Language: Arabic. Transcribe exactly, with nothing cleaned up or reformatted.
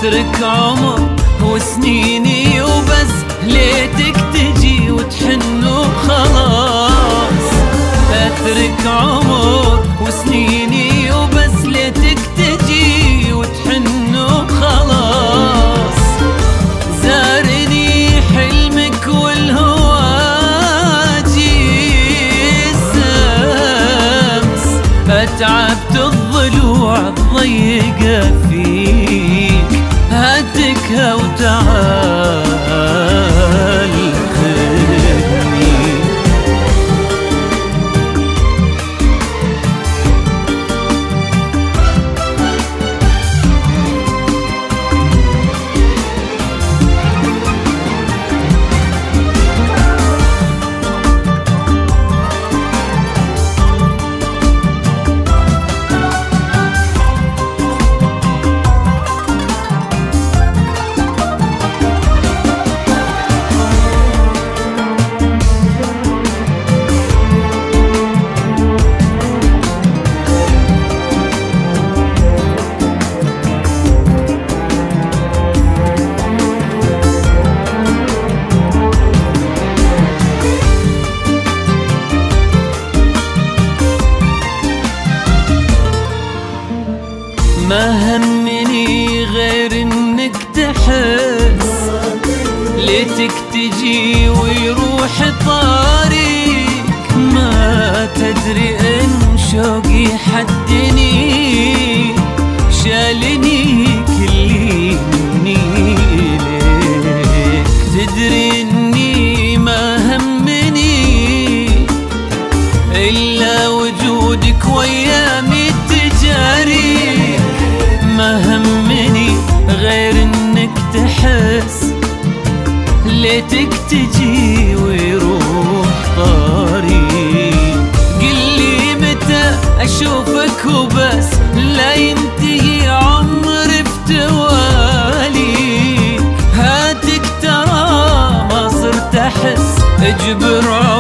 اترك عمر وسنيني وبس ليتك تجي وتحن وخلاص. اترك عمر وسنيني وبس ليتك تجي وتحن وخلاص. زارني حلمك والهواجي السمس، اتعبت الضلوع الضيقة فيك، هاتكها وتعال خذني. ما همني غير انك تحس، ليتك تجي ويروح طاريك. ما تدري ان شوقي حدني، شالني كلي مني ليك. تدري اني ما همني الا وجودك ويامي تجاري. ما همني غير انك تحس، ليتك تجي ويروح طاري. قلي متى اشوفك وبس، لا ينتهي عمري بتواليك. هاتك ترى ما صرت احس، اجبر